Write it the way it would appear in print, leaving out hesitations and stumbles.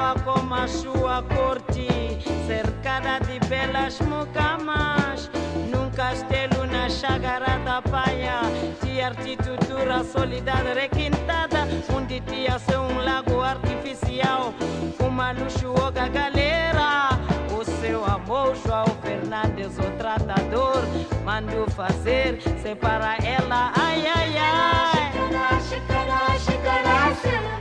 bela como a sua corte, cercada de belas mucamas, num castelo na Chácara da Praia, de arquitetura sólida requintada, onde tinha seu um lago artificial, uma luxuosa galera. O seu amor, João Fernandes, o tratador, mandou fazer, separa ela, ai, ai, ai. Xícara, xícara, xícara, xícara,